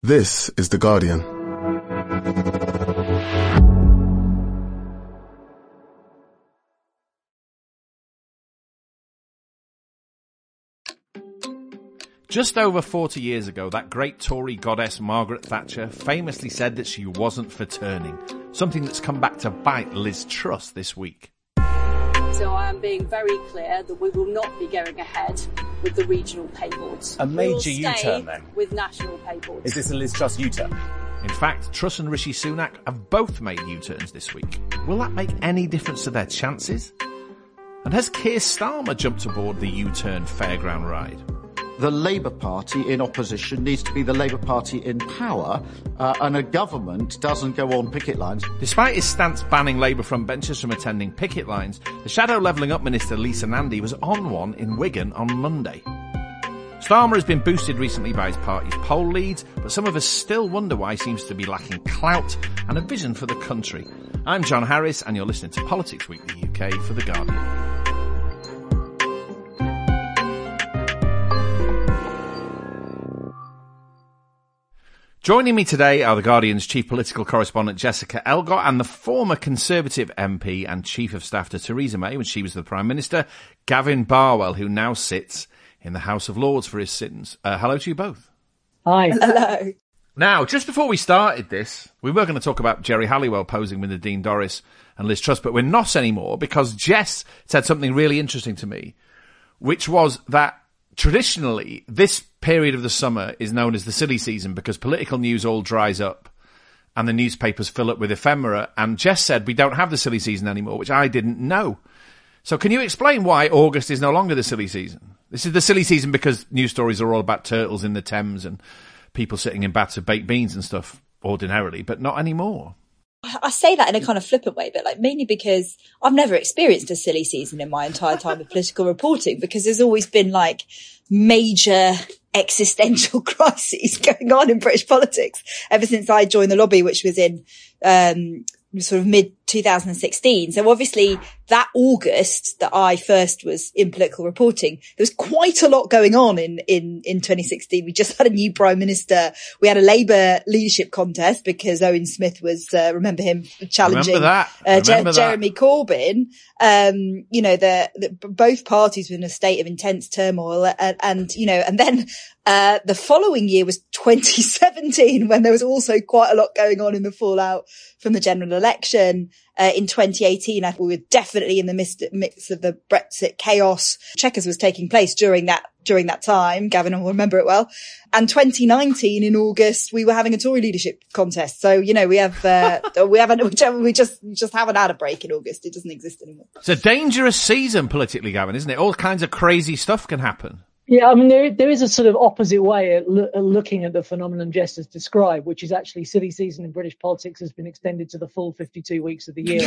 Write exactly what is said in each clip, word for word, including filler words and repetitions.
This is The Guardian. Just over forty years ago, that great Tory goddess Margaret Thatcher famously said that she wasn't for turning, something that's come back to bite Liz Truss this week. So I am being very clear that we will not be going ahead with the regional pay boards. A major U-turn then? With national pay boards. Is this a Liz Truss U-turn? In fact, Truss and Rishi Sunak have both made U-turns this week. Will that make any difference to their chances? And has Keir Starmer jumped aboard the U-turn fairground ride? The Labour Party in opposition needs to be the Labour Party in power, uh, and a government doesn't go on picket lines. Despite his stance banning Labour frontbenchers from attending picket lines, the Shadow Levelling Up Minister Lisa Nandy was on one in Wigan on Monday. Starmer has been boosted recently by his party's poll leads, but some of us still wonder why he seems to be lacking clout and a vision for the country. I'm John Harris, and you're listening to Politics Weekly U K for The Guardian. Joining me today are The Guardian's chief political correspondent Jessica Elgott and the former Conservative M P and Chief of Staff to Theresa May when she was the Prime Minister, Gavin Barwell, who now sits in the House of Lords for his sins. Uh, hello to you both. Hi. Hello. Now, just before we started this, we were going to talk about Jerry Halliwell posing with Nadine Dorries and Liz Truss, but we're not anymore because Jess said something really interesting to me, which was that traditionally, this period of the summer is known as the silly season because political news all dries up and the newspapers fill up with ephemera. And Jess said we don't have the silly season anymore, which I didn't know. So can you explain why August is no longer the silly season? This is the silly season because news stories are all about turtles in the Thames and people sitting in baths of baked beans and stuff ordinarily, but not anymore. I say that in a kind of flippant way, but like mainly because I've never experienced a silly season in my entire time of political reporting, because there's always been like major existential crises going on in British politics ever since I joined the lobby, which was in um sort of mid two thousand sixteen. So obviously that August that I first was in political reporting, there was quite a lot going on in, in, in twenty sixteen. We just had a new Prime Minister. We had a Labour leadership contest because Owen Smith was, uh, remember him challenging, remember that. Uh, remember Je- Jeremy that. Corbyn. Um, you know, the, the, both parties were in a state of intense turmoil and, and you know, and then, uh, the following year was twenty seventeen when there was also quite a lot going on in the fallout from the general election. Uh, in twenty eighteen, I thought we were definitely in the midst, midst of the Brexit chaos. Chequers was taking place during that, during that time. Gavin will remember it well. And twenty nineteen in August, we were having a Tory leadership contest. So, you know, we have, uh, we haven't, we just, just haven't had a break in August. It doesn't exist anymore. It's a dangerous season politically, Gavin, isn't it? All kinds of crazy stuff can happen. Yeah, I mean, there there is a sort of opposite way at, lo- at looking at the phenomenon Jess has described, which is actually silly season in British politics has been extended to the full fifty-two weeks of the year.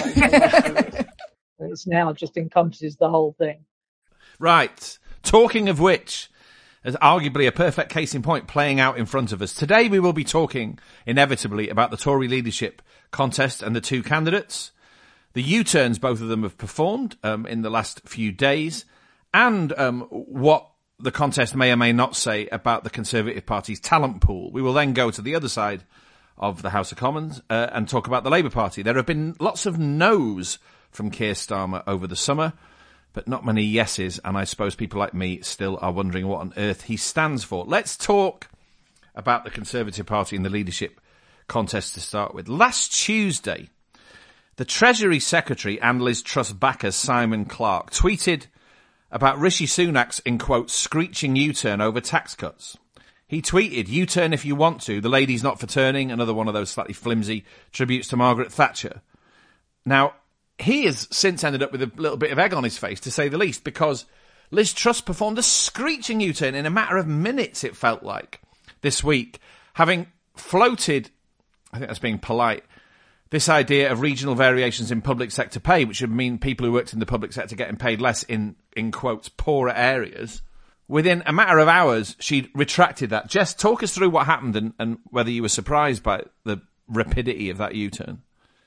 And it's now just encompasses the whole thing. Right. Talking of which, there's arguably a perfect case in point playing out in front of us. Today we will be talking, inevitably, about the Tory leadership contest and the two candidates, the U-turns both of them have performed um, in the last few days, and um, what the contest may or may not say about the Conservative Party's talent pool. We will then go to the other side of the House of Commons uh, and talk about the Labour Party. There have been lots of no's from Keir Starmer over the summer, but not many yeses, and I suppose people like me still are wondering what on earth he stands for. Let's talk about the Conservative Party and the leadership contest to start with. Last Tuesday, the Treasury Secretary and Liz Truss backer Simon Clarke tweeted about Rishi Sunak's, in quotes, screeching U-turn over tax cuts. He tweeted, U-turn if you want to, the lady's not for turning, another one of those slightly flimsy tributes to Margaret Thatcher. Now, he has since ended up with a little bit of egg on his face, to say the least, because Liz Truss performed a screeching U-turn in a matter of minutes, it felt like, this week, having floated, I think that's being polite, this idea of regional variations in public sector pay, which would mean people who worked in the public sector getting paid less in, in quotes, poorer areas. Within a matter of hours, she'd retracted that. Jess, talk us through what happened and, and whether you were surprised by the rapidity of that U-turn.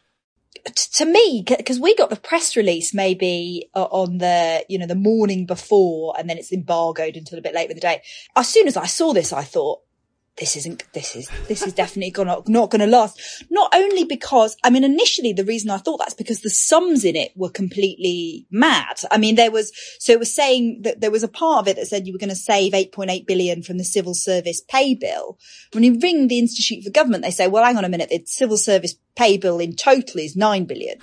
To me, because we got the press release maybe on the, you know, the morning before, and then it's embargoed until a bit later in the day. As soon as I saw this, I thought, this isn't, this is, this is definitely gonna, not going to last. Not only because, I mean, initially the reason I thought that's because the sums in it were completely mad. I mean, there was, so it was saying that there was a part of it that said you were going to save eight point eight billion from the civil service pay bill. When you ring the Institute for Government, they say, well, hang on a minute, the civil service pay bill in total is nine billion.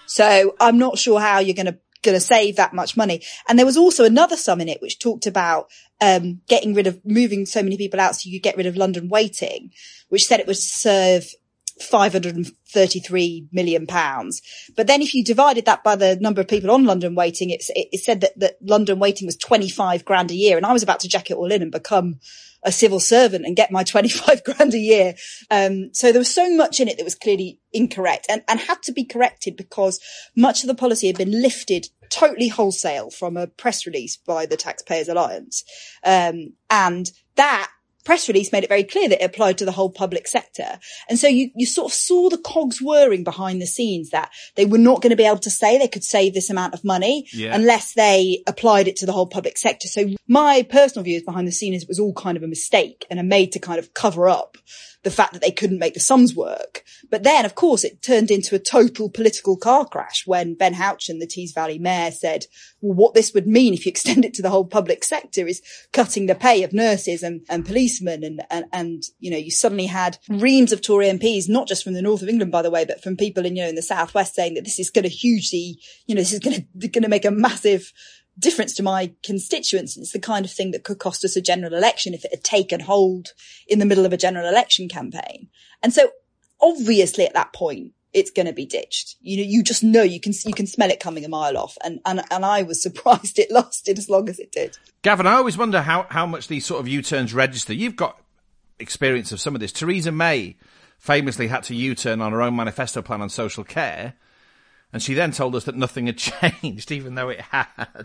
So I'm not sure how you're going to going to save that much money. And there was also another sum in it which talked about um getting rid of moving so many people out so you could get rid of London waiting, which said it would serve five hundred thirty-three million pounds. But then if you divided that by the number of people on London waiting, it's, it, it said that, that London waiting was twenty-five grand a year. And I was about to jack it all in and become a civil servant and get my twenty-five grand a year. Um, so there was so much in it that was clearly incorrect and, and had to be corrected because much of the policy had been lifted totally wholesale from a press release by the Taxpayers Alliance. Um, and that press release made it very clear that it applied to the whole public sector. And so you, you sort of saw the cogs whirring behind the scenes that they were not going to be able to say they could save this amount of money yeah. unless they applied it to the whole public sector. So my personal view is behind the scenes it was all kind of a mistake and a made to kind of cover up the fact that they couldn't make the sums work. But then, of course, it turned into a total political car crash when Ben Houchen, the Tees Valley mayor, said, well, what this would mean if you extend it to the whole public sector is cutting the pay of nurses and, and policemen. And, and, and, you know, you suddenly had reams of Tory M Ps, not just from the north of England, by the way, but from people in, you know, in the southwest saying that this is going to hugely, you know, this is going to, going to make a massive difference to my constituents. It's the kind of thing that could cost us a general election if it had taken hold in the middle of a general election campaign. And so obviously at that point, it's going to be ditched. You know, you just know, you can, you can smell it coming a mile off. And, and, and I was surprised it lasted as long as it did. Gavin, I always wonder how, how much these sort of U-turns register. You've got experience of some of this. Theresa May famously had to U-turn on her own manifesto plan on social care. And she then told us that nothing had changed, even though it had.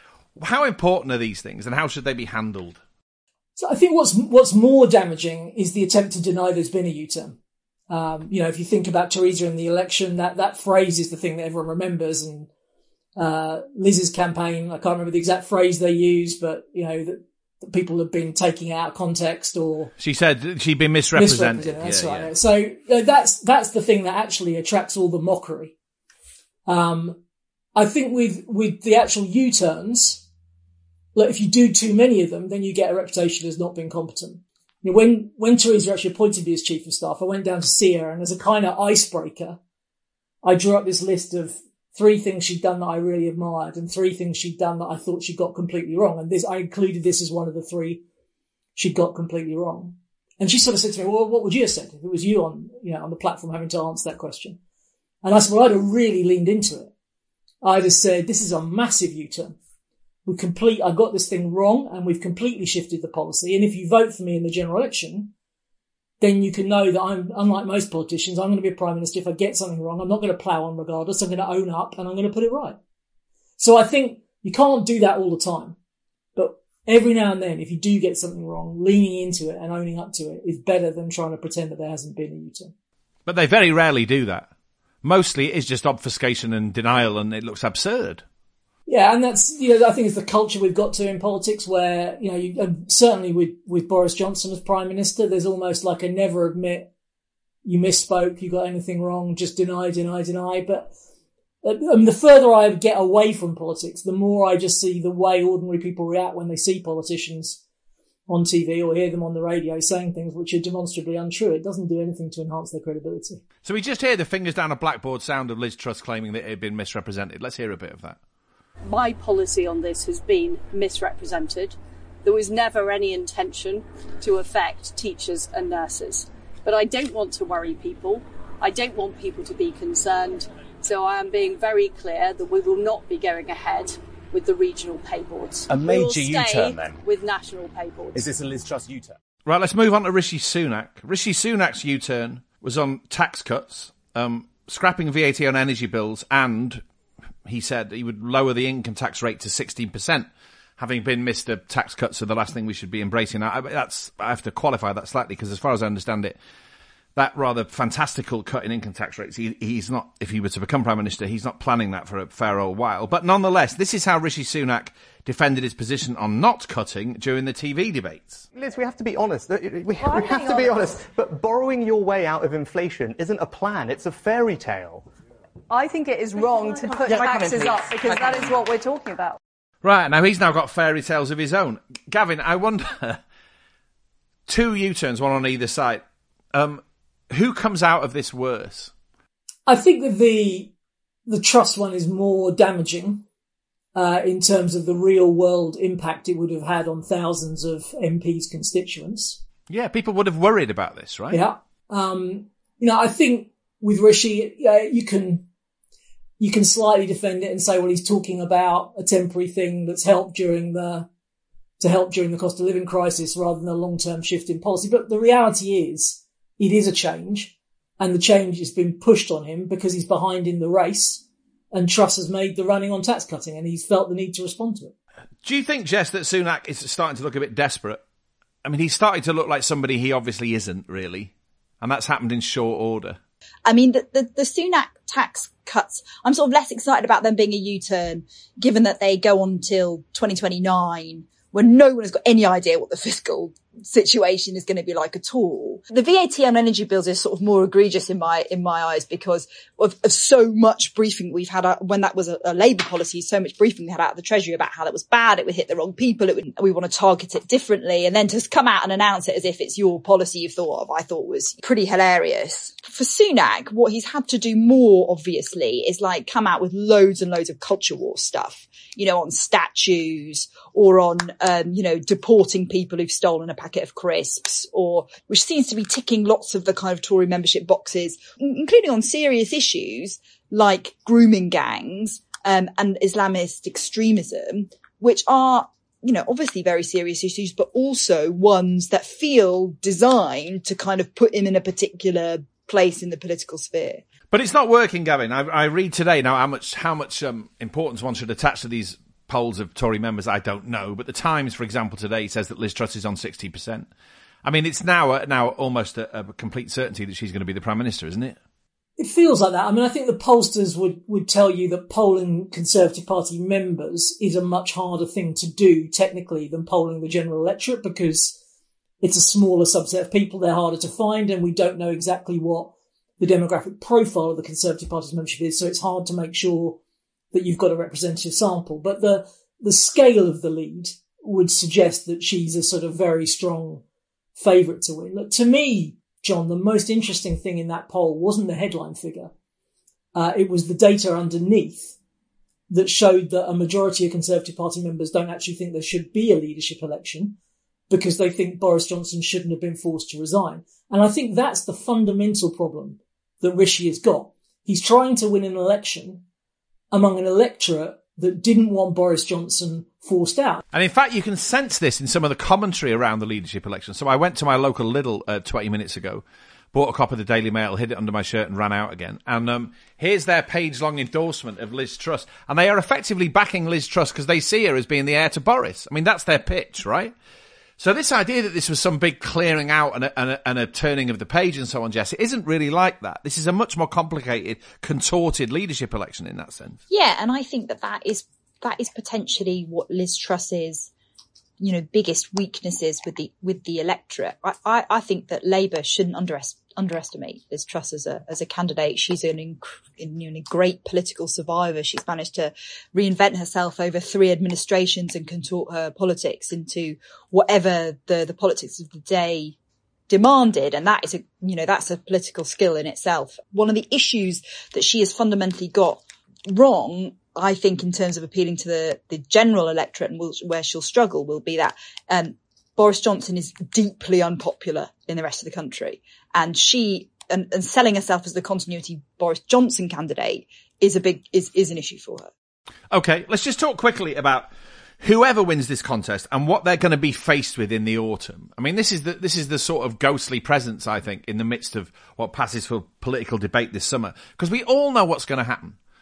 How important are these things and how should they be handled? So I think what's what's more damaging is the attempt to deny there's been a U-turn. Um, you know, if you think about Theresa in the election, that, that phrase is the thing that everyone remembers. And uh, Liz's campaign, I can't remember the exact phrase they used, but, you know, that, that people have been taking it out of context or... She said she'd been misrepresented. misrepresented that's yeah, right. Yeah. So you know, that's that's the thing that actually attracts all the mockery. Um, I think with, with the actual U-turns, look, if you do too many of them, then you get a reputation as not being competent. You know, when, when Theresa actually appointed me as chief of staff, I went down to see her and as a kind of icebreaker, I drew up this list of three things she'd done that I really admired and three things she'd done that I thought she got completely wrong. And this, I included this as one of the three she got completely wrong. And she sort of said to me, well, what would you have said if it was you on, you know, on the platform having to answer that question? And I said, well, I'd have really leaned into it. I'd have said, this is a massive U-turn. We complete, I got this thing wrong and we've completely shifted the policy. And if you vote for me in the general election, then you can know that I'm, unlike most politicians, I'm going to be a prime minister. If I get something wrong, I'm not going to plough on regardless. I'm going to own up and I'm going to put it right. So I think you can't do that all the time. But every now and then, if you do get something wrong, leaning into it and owning up to it is better than trying to pretend that there hasn't been a U-turn. But they very rarely do that. Mostly it is just obfuscation and denial and it looks absurd. Yeah, and that's, you know, I think it's the culture we've got to in politics where, you know, you, and certainly with, with Boris Johnson as Prime Minister, there's almost like a never admit you misspoke, you got anything wrong, just deny, deny, deny. But I mean, the further I get away from politics, the more I just see the way ordinary people react when they see politicians on T V or hear them on the radio saying things which are demonstrably untrue. It doesn't do anything to enhance their credibility. So we just hear the fingers down a blackboard sound of Liz Truss claiming that it had been misrepresented. Let's hear a bit of that. My policy on this has been misrepresented. There was never any intention to affect teachers and nurses. But I don't want to worry people. I don't want people to be concerned. So I am being very clear that we will not be going ahead with the regional pay boards. A major we will U-turn then? With national pay boards. Is this a Liz Truss U-turn? Right, let's move on to Rishi Sunak. Rishi Sunak's U-turn was on tax cuts, um, scrapping V A T on energy bills, and he said he would lower the income tax rate to sixteen percent. Having been Mister Tax Cuts are the last thing we should be embracing. I, that's, I have to qualify that slightly because as far as I understand it, that rather fantastical cut in income tax rates. He, he's not, if he were to become Prime Minister, he's not planning that for a fair old while. But nonetheless, this is how Rishi Sunak defended his position on not cutting during the T V debates. Liz, we have to be honest. We, we have to be honest. But borrowing your way out of inflation isn't a plan. It's a fairy tale. I think it is wrong to put Yeah, taxes in, up because that is what we're talking about. Right, now he's now got fairy tales of his own. Gavin, I wonder, two U-turns, one on either side. Um, who comes out of this worse? I think that the the Truss one is more damaging uh, in terms of the real world impact it would have had on thousands of M Ps' constituents. Yeah, people would have worried about this, right? Yeah. Um, you know, I think with Rishi, uh, you can you can slightly defend it and say, well, he's talking about a temporary thing that's helped during the to help during the cost of living crisis rather than a long term shift in policy. But the reality is, it is a change, and the change has been pushed on him because he's behind in the race, and Truss has made the running on tax cutting, and he's felt the need to respond to it. Do you think, Jess, that Sunak is starting to look a bit desperate? I mean, he's starting to look like somebody he obviously isn't, really, and that's happened in short order. I mean, the, the, the Sunak tax cuts, I'm sort of less excited about them being a U-turn, given that they go on till twenty twenty-nine, when no one has got any idea what the fiscal situation is going to be like at all. The V A T on energy bills is sort of more egregious in my in my eyes because of, of so much briefing we've had uh, when that was a, a Labour policy, so much briefing we had out of the Treasury about how that was bad, it would hit the wrong people, it would, we want to target it differently, and then to come out and announce it as if it's your policy you've thought of, I thought was pretty hilarious. For Sunak, what he's had to do more, obviously, is like come out with loads and loads of culture war stuff, you know, on statues or on, um, you know, deporting people who've stolen a packet of crisps, or which seems to be ticking lots of the kind of Tory membership boxes, including on serious issues like grooming gangs um, and Islamist extremism, which are, you know, obviously very serious issues, but also ones that feel designed to kind of put him in a particular place in the political sphere. But it's not working, Gavin. I, I read today now how much how much um, importance one should attach to these polls of Tory members, I don't know. But the Times, for example, today says that Liz Truss is on sixty percent. I mean, it's now uh, now almost a, a complete certainty that she's going to be the Prime Minister, isn't it? It feels like that. I mean, I think the pollsters would, would tell you that polling Conservative Party members is a much harder thing to do technically than polling the general electorate because it's a smaller subset of people, they're harder to find, and we don't know exactly what the demographic profile of the Conservative Party's membership is, so it's hard to make sure that you've got a representative sample. But the the scale of the lead would suggest that she's a sort of very strong favourite to win. Look, to me, John, the most interesting thing in that poll wasn't the headline figure. Uh, it was the data underneath that showed that a majority of Conservative Party members don't actually think there should be a leadership election because they think Boris Johnson shouldn't have been forced to resign. And I think that's the fundamental problem that Rishi has got. He's trying to win an election among an electorate that didn't want Boris Johnson forced out. And in fact, you can sense this in some of the commentary around the leadership election. So I went to my local Lidl uh, twenty minutes ago, bought a copy of the Daily Mail, hid it under my shirt and ran out again. And um, here's their page-long endorsement of Liz Truss. And they are effectively backing Liz Truss because they see her as being the heir to Boris. I mean, that's their pitch, right? So this idea that this was some big clearing out and a, and, a, and a turning of the page and so on, Jess, it isn't really like that. This is a much more complicated, contorted leadership election in that sense. Yeah, and I think that that is that is potentially what Liz Truss's, you know, biggest weaknesses with the with the electorate. I, I, I think that Labour shouldn't underest, underestimate Liz Truss as a as a candidate. She's an inc- you know, great political survivor. She's managed to reinvent herself over three administrations and contort her politics into whatever the, the politics of the day demanded. And that is a, you know, that's a political skill in itself. One of the issues that she has fundamentally got wrong, I think, in terms of appealing to the, the general electorate and will, where she'll struggle will be that, um, Boris Johnson is deeply unpopular in the rest of the country. And she, and, and selling herself as the continuity Boris Johnson candidate is a big, is, is an issue for her. Okay, let's just talk quickly about whoever wins this contest and what they're going to be faced with in the autumn. I mean, this is the, this is the sort of ghostly presence, I think, in the midst of what passes for political debate this summer. Because we all know what's going to happen.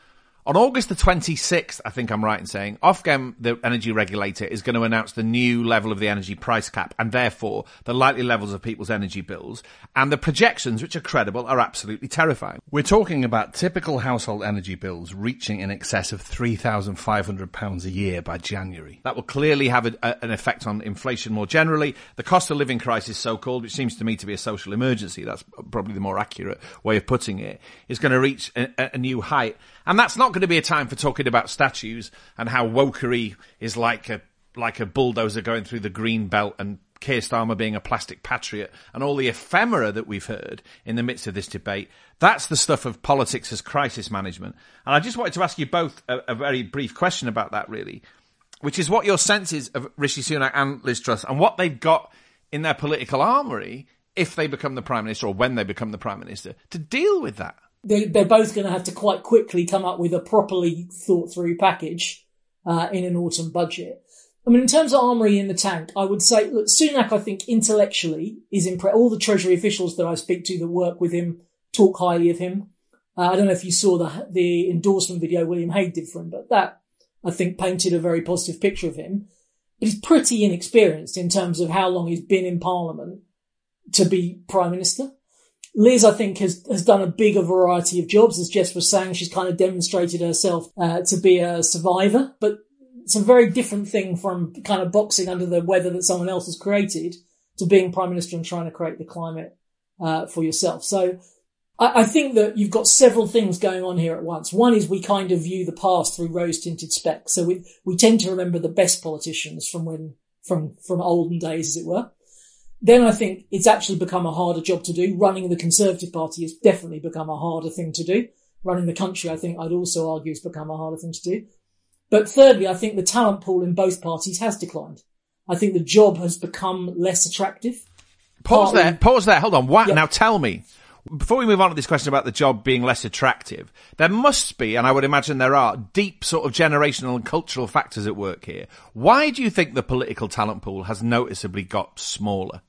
On August the twenty-sixth, I think I'm right in saying, Ofgem, the energy regulator, is going to announce the new level of the energy price cap and therefore the likely levels of people's energy bills. And the projections, which are credible, are absolutely terrifying. We're talking about typical household energy bills reaching in excess of three thousand five hundred pounds a year by January. That will clearly have a, a, an effect on inflation more generally. The cost of living crisis, so-called, which seems to me to be a social emergency, that's probably the more accurate way of putting it, is going to reach a, a new height. And that's not going to be a time for talking about statues and how wokery is like a like a bulldozer going through the green belt and Keir Starmer being a plastic patriot and all the ephemera that we've heard in the midst of this debate. That's the stuff of politics as crisis management. And I just wanted to ask you both a, a very brief question about that, really, which is what your sense is of Rishi Sunak and Liz Truss and what they've got in their political armoury if they become the Prime Minister or when they become the Prime Minister to deal with that. They, they're both going to have to quite quickly come up with a properly thought through package uh, in an autumn budget. I mean, in terms of armoury in the tank, I would say, look, Sunak, I think intellectually is impressed. All the Treasury officials that I speak to that work with him talk highly of him. Uh, I don't know if you saw the the endorsement video William Hague did for him, but that, I think, painted a very positive picture of him. But he's pretty inexperienced in terms of how long he's been in Parliament to be Prime Minister. Liz, I think, has, has done a bigger variety of jobs. As Jess was saying, she's kind of demonstrated herself uh, to be a survivor. But it's a very different thing from kind of boxing under the weather that someone else has created to being Prime Minister and trying to create the climate uh, for yourself. So I, I think that you've got several things going on here at once. One is we kind of view the past through rose-tinted specs. So we, we tend to remember the best politicians from when, from, from olden days, as it were. Then I think it's actually become a harder job to do. Running the Conservative Party has definitely become a harder thing to do. Running the country, I think I'd also argue, has become a harder thing to do. But thirdly, I think the talent pool in both parties has declined. I think the job has become less attractive. Pause Partly, there, pause there, hold on. What, yeah. Now tell me, before we move on to this question about the job being less attractive, there must be, and I would imagine there are, deep sort of generational and cultural factors at work here. Why do you think the political talent pool has noticeably got smaller?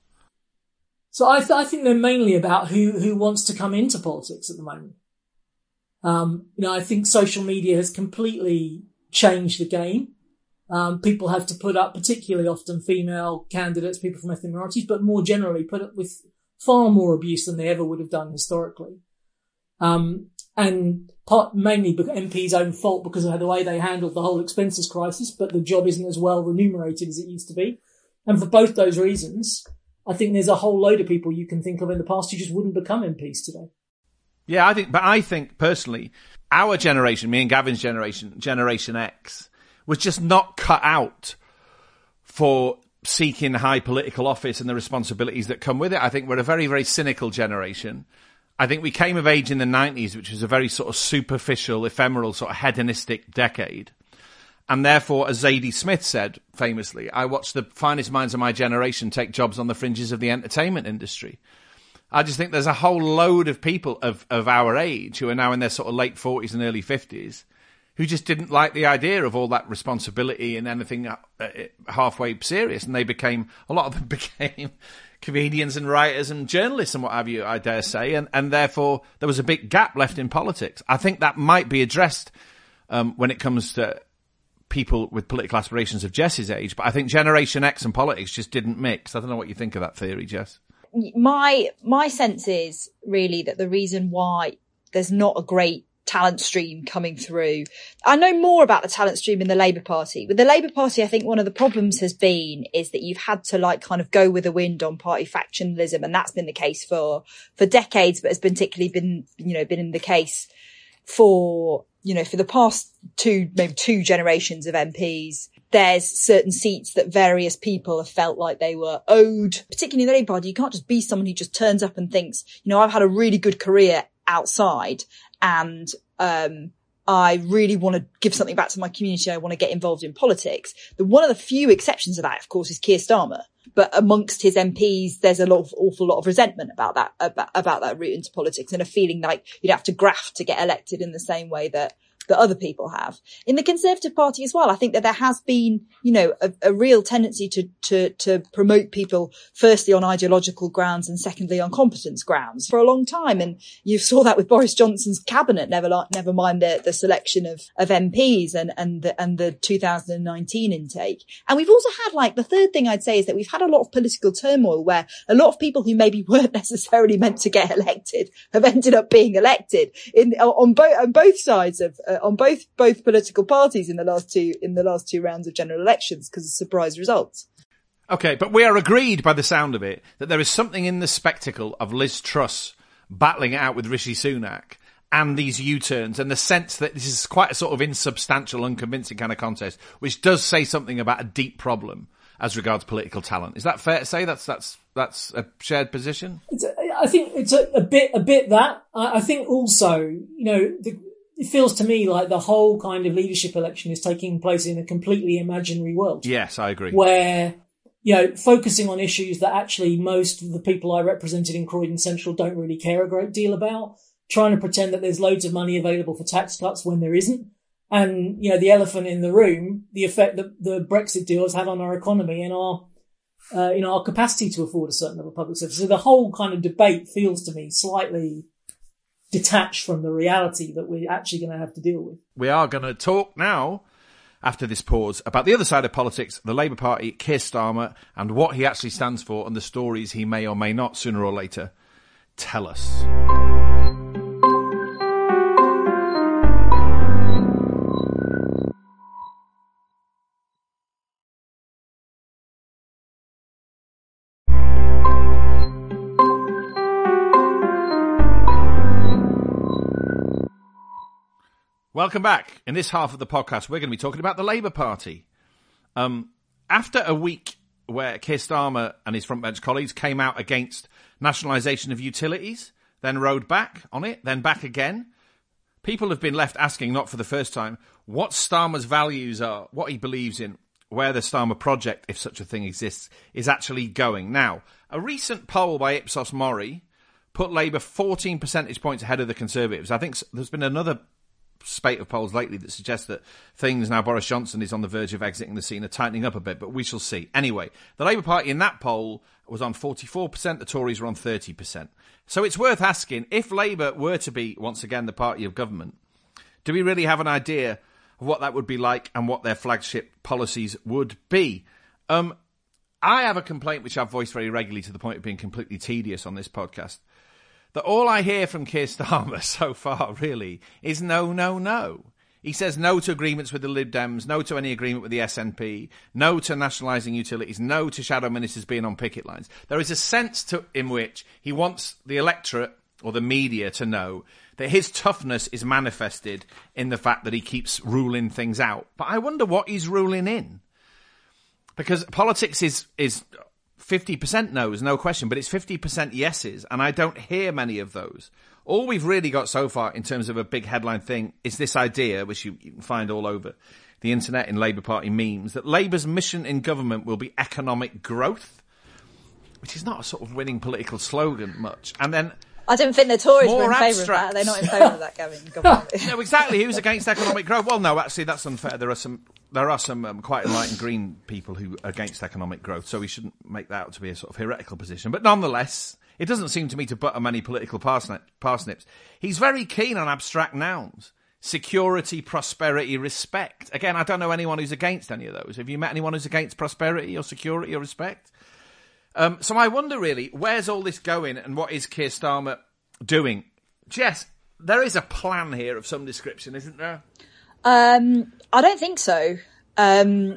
So I, th- I think they're mainly about who, who wants to come into politics at the moment. Um, you know, I think social media has completely changed the game. Um, people have to put up, particularly often female candidates, people from ethnic minorities, but more generally put up with far more abuse than they ever would have done historically. Um, and part, mainly M P's own fault because of the way they handled the whole expenses crisis, but the job isn't as well remunerated as it used to be. And for both those reasons, I think there's a whole load of people you can think of in the past who just wouldn't become M Ps today. Yeah, I think, but I think personally, our generation, me and Gavin's generation, Generation X, was just not cut out for seeking high political office and the responsibilities that come with it. I think we're a very, very cynical generation. I think we came of age in the nineties, which was a very sort of superficial, ephemeral, sort of hedonistic decade. And therefore, as Zadie Smith said famously, I watched the finest minds of my generation take jobs on the fringes of the entertainment industry. I just think there's a whole load of people of, of our age who are now in their sort of late forties and early fifties who just didn't like the idea of all that responsibility and anything uh, halfway serious. And they became, a lot of them became comedians and writers and journalists and what have you, I dare say. And, and therefore, there was a big gap left in politics. I think that might be addressed um, when it comes to people with political aspirations of Jess's age. But I think Generation X and politics just didn't mix. I don't know what you think of that theory, Jess. My, my sense is really that the reason why there's not a great talent stream coming through. I know more about the talent stream in the Labour Party. With the Labour Party, I think one of the problems has been is that you've had to like kind of go with the wind on party factionalism, and that's been the case for for decades, but has been particularly been you know been in the case for you know for the past two maybe two generations of M Ps. There's certain seats that various people have felt like they were owed, particularly in the Labour Party. You can't just be someone who just turns up and thinks, you know, I've had a really good career outside and um I really want to give something back to my community. I want to get involved in politics. The one of the few exceptions of that, of course, is Keir Starmer. But amongst his M Ps, there's a lot of awful lot of resentment about that about, about that route into politics and a feeling like you'd have to graft to get elected in the same way that that other people have. In the Conservative Party as well, I think that there has been, you know, a, a real tendency to, to, to promote people firstly on ideological grounds and secondly on competence grounds for a long time. And you saw that with Boris Johnson's cabinet, never, never mind the, the selection of, of M Ps and, and the, and the two thousand nineteen intake. And we've also had, like, the third thing I'd say is that we've had a lot of political turmoil where a lot of people who maybe weren't necessarily meant to get elected have ended up being elected in, on both, on both sides of, uh, on both, both political parties in the last two, in the last two rounds of general elections because of surprise results. Okay, but we are agreed by the sound of it that there is something in the spectacle of Liz Truss battling it out with Rishi Sunak and these U-turns and the sense that this is quite a sort of insubstantial, unconvincing kind of contest, which does say something about a deep problem as regards political talent. Is that fair to say? That's, that's, that's a shared position? It's a, I think it's a, a bit, a bit that. I, I think also, you know, the, it feels to me like the whole kind of leadership election is taking place in a completely imaginary world. Yes, I agree. Where, you know, focusing on issues that actually most of the people I represented in Croydon Central don't really care a great deal about, trying to pretend that there's loads of money available for tax cuts when there isn't. And, you know, the elephant in the room, the effect that the Brexit deal has had on our economy and our, uh, you know, our capacity to afford a certain level of public service. So the whole kind of debate feels to me slightly detached from the reality that we're actually going to have to deal with. We are going to talk now, after this pause, about the other side of politics, the Labour Party, Keir Starmer, and what he actually stands for and the stories he may or may not, sooner or later, tell us. Welcome back. In this half of the podcast, we're going to be talking about the Labour Party. Um, after a week where Keir Starmer and his frontbench colleagues came out against nationalisation of utilities, then rode back on it, then back again, people have been left asking, not for the first time, what Starmer's values are, what he believes in, where the Starmer project, if such a thing exists, is actually going. Now, a recent poll by Ipsos Mori put Labour fourteen percentage points ahead of the Conservatives. I think there's been another spate of polls lately that suggest that things, now Boris Johnson is on the verge of exiting the scene, are tightening up a bit, but we shall see. Anyway, the Labour Party in that poll was on forty-four percent, the Tories were on thirty percent. So it's worth asking, if Labour were to be, once again, the party of government, do we really have an idea of what that would be like and what their flagship policies would be? Um, I have a complaint which I've voiced very regularly to the point of being completely tedious on this podcast, that all I hear from Keir Starmer so far, really, is no, no, no. He says no to agreements with the Lib Dems, no to any agreement with the S N P, no to nationalising utilities, no to shadow ministers being on picket lines. There is a sense to, in which he wants the electorate or the media to know that his toughness is manifested in the fact that he keeps ruling things out. But I wonder what he's ruling in. Because politics is... is fifty percent no's, no question, but it's fifty percent yeses, and I don't hear many of those. All we've really got so far in terms of a big headline thing is this idea, which you, you can find all over the internet in Labour Party memes, that Labour's mission in government will be economic growth, which is not a sort of winning political slogan much. And then... I don't think the Tories were in favour of abstract. that. They're not in favour of that, Gavin. No, exactly. Who's against economic growth? Well, no, actually, that's unfair. There are some there are some um, quite enlightened green people who are against economic growth, so we shouldn't make that out to be a sort of heretical position. But nonetheless, it doesn't seem to me to butter many political parsnip, parsnips. He's very keen on abstract nouns. Security, prosperity, respect. Again, I don't know anyone who's against any of those. Have you met anyone who's against prosperity or security or respect? Um, so I wonder, really, where's all this going and what is Keir Starmer doing? Jess, there is a plan here of some description, isn't there? Um, I don't think so. Um,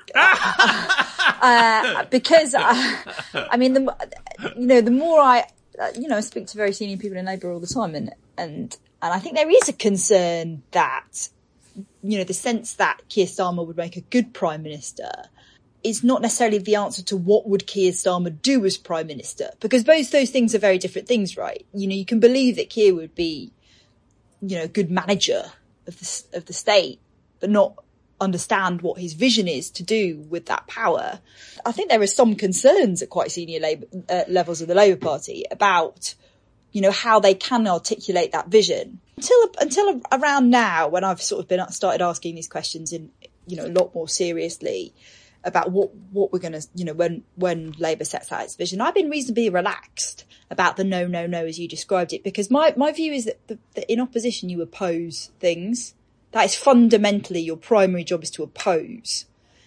uh, because, uh, I mean, the, you know, the more I, uh, you know, I speak to very senior people in Labour all the time, and, and, and I think there is a concern that, you know, the sense that Keir Starmer would make a good Prime Minister is not necessarily the answer to what would Keir Starmer do as Prime Minister, because both those things are very different things, right? You know, you can believe that Keir would be, you know, a good manager of the, of the state, but not understand what his vision is to do with that power. I think there are some concerns at quite senior Labour, uh, levels of the Labour Party about, you know, how they can articulate that vision Until until around now, when I've sort of been started asking these questions in, you know, a lot more seriously about what, what we're going to, you know, when, when Labour sets out its vision, I've been reasonably relaxed about the no, no, no, as you described it, because my, my view is that, the, that in opposition you oppose things. That is fundamentally your primary job, is to oppose.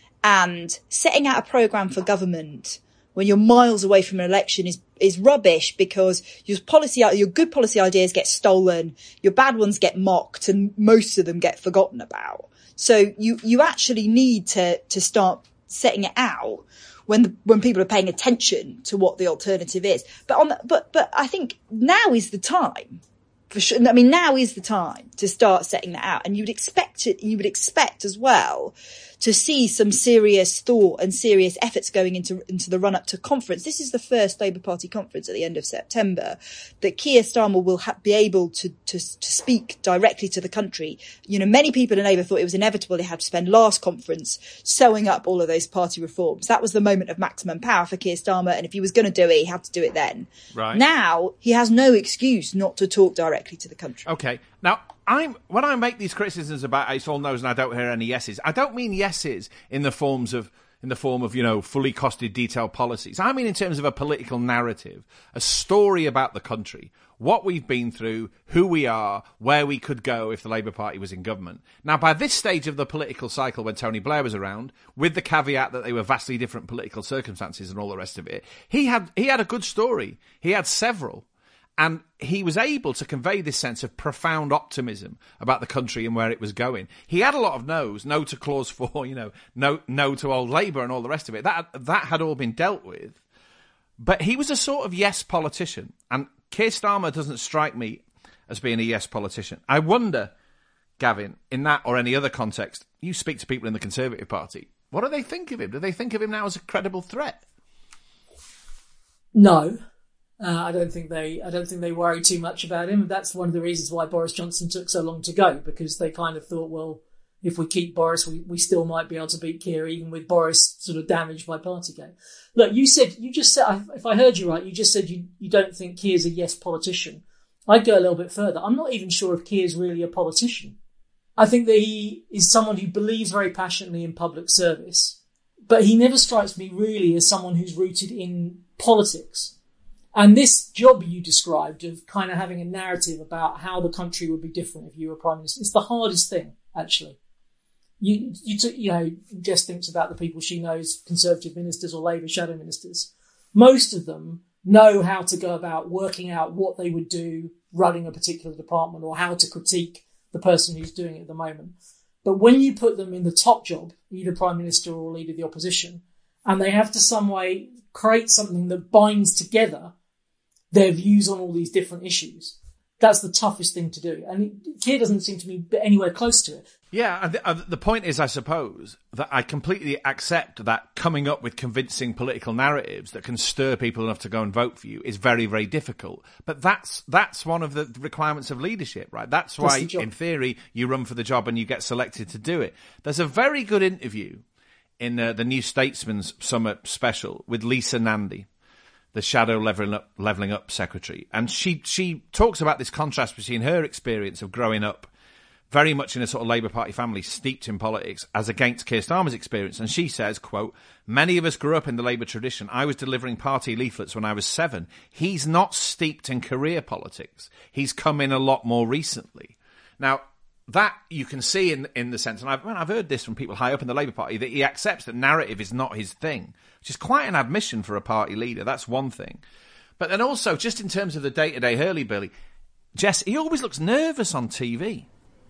And setting out a programme for government when you're miles away from an election is, is rubbish, because your policy, your good policy ideas get stolen, your bad ones get mocked, and most of them get forgotten about. So you, you actually need to, to start setting it out when the, when people are paying attention to what the alternative is. But on the, but, but I think now is the time. For sure. I mean, now is the time to start setting that out, and you would expect it, you would expect as well to see some serious thought and serious efforts going into, into the run up to conference. This is the first Labour Party conference at the end of September that Keir Starmer will ha- be able to, to, to speak directly to the country. You know, many people in Labour thought it was inevitable they had to spend last conference sewing up all of those party reforms. That was the moment of maximum power for Keir Starmer, and if he was going to do it, he had to do it then. Right. Now, he has no excuse not to talk directly to the country. Okay. Now, I'm when I make these criticisms about it's all no's and I don't hear any yeses, I don't mean yeses in the forms of in the form of, you know, fully costed detailed policies. I mean in terms of a political narrative, a story about the country, what we've been through, who we are, where we could go if the Labour Party was in government. Now, by this stage of the political cycle, when Tony Blair was around, with the caveat that they were vastly different political circumstances and all the rest of it, he had he had a good story. He had several. And he was able to convey this sense of profound optimism about the country and where it was going. He had a lot of no's, no to clause four, you know, no, no to old Labour and all the rest of it. That, that had all been dealt with. But he was a sort of yes politician. And Keir Starmer doesn't strike me as being a yes politician. I wonder, Gavin, in that or any other context, you speak to people in the Conservative Party. What do they think of him? Do they think of him now as a credible threat? No. Uh, I don't think they. I don't think they worry too much about him. That's one of the reasons why Boris Johnson took so long to go, because they kind of thought, well, if we keep Boris, we, we still might be able to beat Keir, even with Boris sort of damaged by Partygate. Look, you said you just said, if I heard you right, you just said you you don't think Keir's a yes politician. I'd go a little bit further. I'm not even sure if Keir's really a politician. I think that he is someone who believes very passionately in public service, but he never strikes me really as someone who's rooted in politics. And this job you described of kind of having a narrative about how the country would be different if you were Prime Minister, it's the hardest thing, actually. You, you, t- you know, Jess thinks about the people she knows, Conservative ministers or Labour shadow ministers. Most of them know how to go about working out what they would do running a particular department or how to critique the person who's doing it at the moment. But when you put them in the top job, either Prime Minister or Leader of the Opposition, and they have to some way create something that binds together their views on all these different issues, that's the toughest thing to do. And Keir doesn't seem to be anywhere close to it. Yeah, and the, uh, the point is, I suppose, that I completely accept that coming up with convincing political narratives that can stir people enough to go and vote for you is very, very difficult. But that's that's one of the requirements of leadership, right? That's why, that's in theory, you run for the job and you get selected to do it. There's a very good interview in uh, the New Statesman's Summer Special with Lisa Nandy, the shadow levelling up, levelling up secretary. And she, she talks about this contrast between her experience of growing up very much in a sort of Labour Party family steeped in politics as against Keir Starmer's experience. And she says, quote, "Many of us grew up in the Labour tradition. I was delivering party leaflets when I was seven. He's not steeped in career politics. He's come in a lot more recently." Now, that you can see in in the sense, and I've, I've heard this from people high up in the Labour Party, that he accepts that narrative is not his thing, which is quite an admission for a party leader. That's one thing. But then also, just in terms of the day-to-day hurly-burly, Jess, he always looks nervous on T V.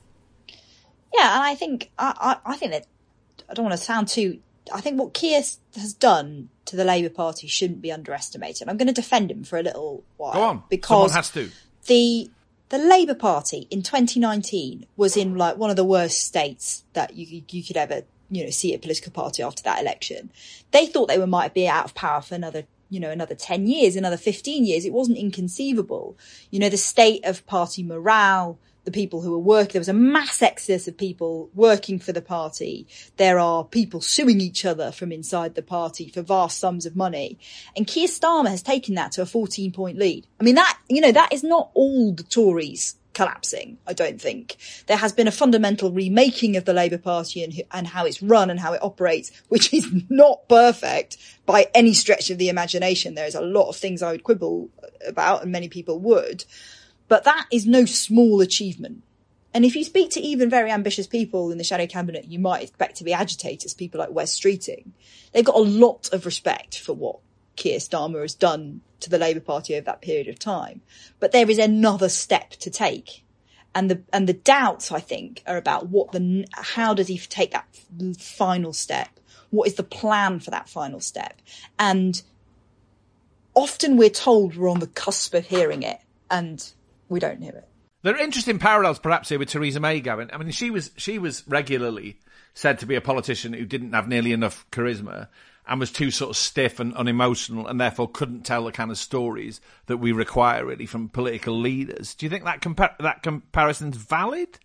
Yeah, and I think I, I, I think that I don't want to sound too. I think what Keir has done to the Labour Party shouldn't be underestimated. I'm going to defend him for a little while. Go on, because someone has to. The the Labour Party in twenty nineteen was in like one of the worst states that you you could ever you know see a political party after that election. They thought they were might be out of power for another. you know, another ten years, another fifteen years. It wasn't inconceivable. You know, the state of party morale, the people who were working, there was a mass exodus of people working for the party. There are people suing each other from inside the party for vast sums of money. And Keir Starmer has taken that to a fourteen point lead. I mean, that, you know, that is not all the Tories collapsing, I don't think. There has been a fundamental remaking of the Labour Party and, and how it's run and how it operates, which is not perfect by any stretch of the imagination. There's a lot of things I would quibble about, and many people would. But that is no small achievement. And if you speak to even very ambitious people in the shadow cabinet, you might expect to be agitators, people like Wes Streeting. They've got a lot of respect for what Keir Starmer has done to the Labour Party over that period of time. But there is another step to take. And the, and the doubts, I think, are about what the, how does he take that final step? What is the plan for that final step? And often we're told we're on the cusp of hearing it, and we don't hear it. There are interesting parallels, perhaps, here with Theresa May going. I mean, she was she was regularly said to be a politician who didn't have nearly enough charisma and was too sort of stiff and unemotional, and therefore couldn't tell the kind of stories that we require, really, from political leaders. Do you think that compa- that comparison's valid?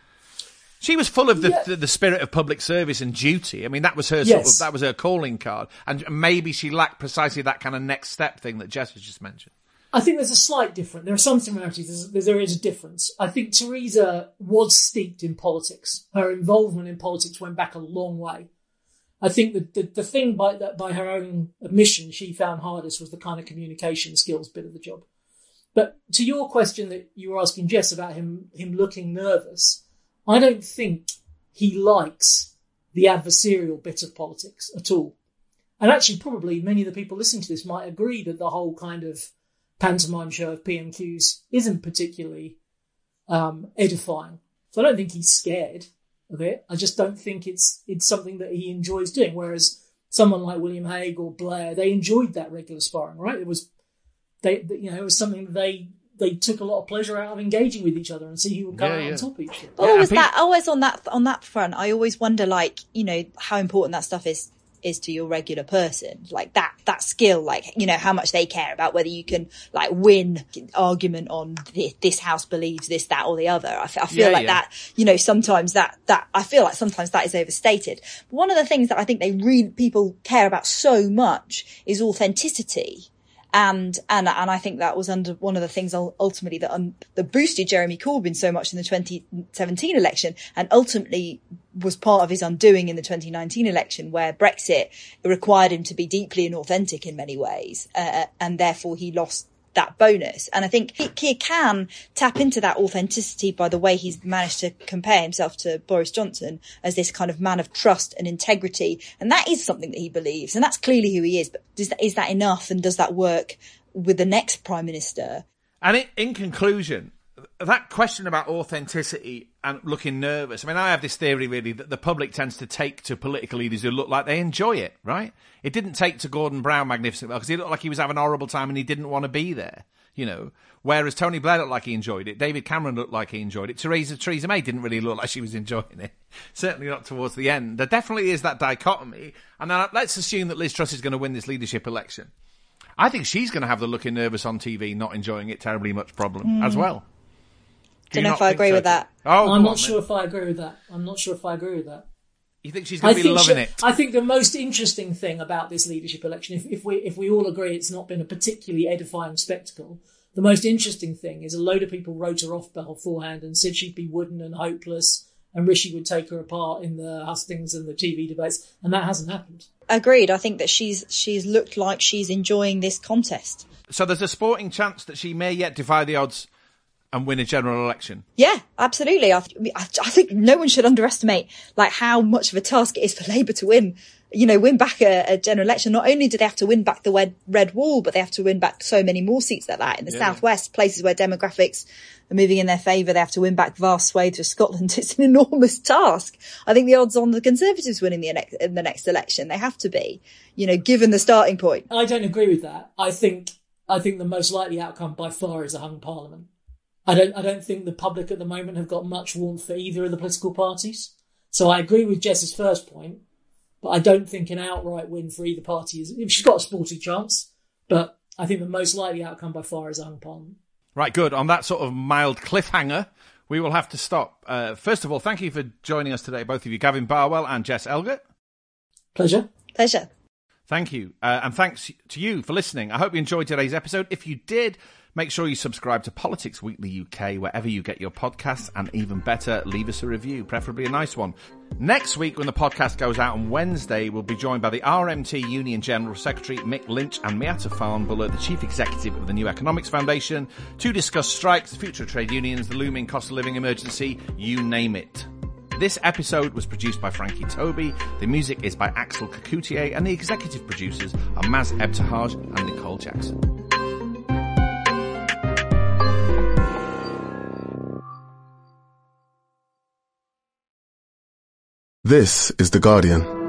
She was full of the, yeah. the the spirit of public service and duty. I mean, that was her sort yes. of that was her calling card, and maybe she lacked precisely that kind of next step thing that Jess has just mentioned. I think there's a slight difference. There are some similarities. There's, there is a difference. I think Theresa was steeped in politics. Her involvement in politics went back a long way. I think the, the, the thing by that, by her own admission, she found hardest was the kind of communication skills bit of the job. But to your question that you were asking Jess about him, him looking nervous, I don't think he likes the adversarial bit of politics at all. And actually, probably many of the people listening to this might agree that the whole kind of pantomime show of P M Qs isn't particularly um, edifying. So I don't think he's scared of it. I just don't think it's it's something that he enjoys doing. Whereas someone like William Hague or Blair, they enjoyed that regular sparring, right? It was they, you know, it was something that they they took a lot of pleasure out of engaging with each other and see who would come yeah, out yeah. on top of each other. Always that, always on that on that front. I always wonder, like, you know, how important that stuff is. is to your regular person, like that, that skill, like, you know, how much they care about whether you can like win argument on this, this house believes this, that or the other. I, f- I feel yeah, like yeah. that, you know, sometimes that, that, I feel like sometimes that is overstated. But one of the things that I think they really, people care about so much is authenticity. And, and, and I think that was under one of the things ultimately that, um, that boosted Jeremy Corbyn so much in the twenty seventeen election, and ultimately was part of his undoing in the twenty nineteen election, where Brexit required him to be deeply inauthentic in many ways. Uh, and therefore he lost that bonus. And I think Keir can tap into that authenticity by the way he's managed to compare himself to Boris Johnson as this kind of man of trust and integrity. And that is something that he believes. And that's clearly who he is. But does that, is that enough? And does that work with the next Prime Minister? And in, in conclusion, that question about authenticity and looking nervous, I mean, I have this theory, really, that the public tends to take to political leaders who look like they enjoy it, right? It didn't take to Gordon Brown magnificently well because he looked like he was having a horrible time and he didn't want to be there, you know. Whereas Tony Blair looked like he enjoyed it. David Cameron looked like he enjoyed it. Theresa, Theresa May didn't really look like she was enjoying it. Certainly not towards the end. There definitely is that dichotomy. And then let's assume that Liz Truss is going to win this leadership election. I think she's going to have the looking nervous on T V, not enjoying it terribly much problem mm. as well. Do Don't know if I agree so? with that. Oh, I'm not on, sure then. if I agree with that. I'm not sure if I agree with that. You think she's going to be loving she, it? I think the most interesting thing about this leadership election, if, if we if we all agree it's not been a particularly edifying spectacle, the most interesting thing is a load of people wrote her off beforehand and said she'd be wooden and hopeless, and Rishi would take her apart in the hustings and the T V debates, and that hasn't happened. Agreed. I think that she's she's looked like she's enjoying this contest. So there's a sporting chance that she may yet defy the odds and win a general election. Yeah, absolutely. I, th- I think no one should underestimate like how much of a task it is for Labour to win, you know, win back a, a general election. Not only do they have to win back the red, red wall, but they have to win back so many more seats like that in the yeah. southwest, places where demographics are moving in their favour. They have to win back vast swathes of Scotland. It's an enormous task. I think the odds on the Conservatives winning the, ne- in the next election, they have to be, you know, given the starting point. I don't agree with that. I think I think the most likely outcome by far is a hung parliament. I don't, I don't think the public at the moment have got much warmth for either of the political parties. So I agree with Jess's first point, but I don't think an outright win for either party is, she's got a sporting chance, but I think the most likely outcome by far is a hung parliament. Right, good. On that sort of mild cliffhanger, we will have to stop. Uh, first of all, thank you for joining us today, both of you, Gavin Barwell and Jess Elgert. Pleasure. Pleasure. Thank you. Uh, and thanks to you for listening. I hope you enjoyed today's episode. If you did, Make sure you subscribe to Politics Weekly U K wherever you get your podcasts, and even better, leave us a review, preferably a nice one. Next week, when the podcast goes out on Wednesday, we'll be joined by the R M T Union General Secretary Mick Lynch and Miata Farnborough, the Chief Executive of the New Economics Foundation, to discuss strikes, the future of trade unions, the looming cost of living emergency, you name it. This episode was produced by Frankie Toby, the music is by Axel Kakoutier, and the executive producers are Maz Ebtahaj and Nicole Jackson. This is The Guardian.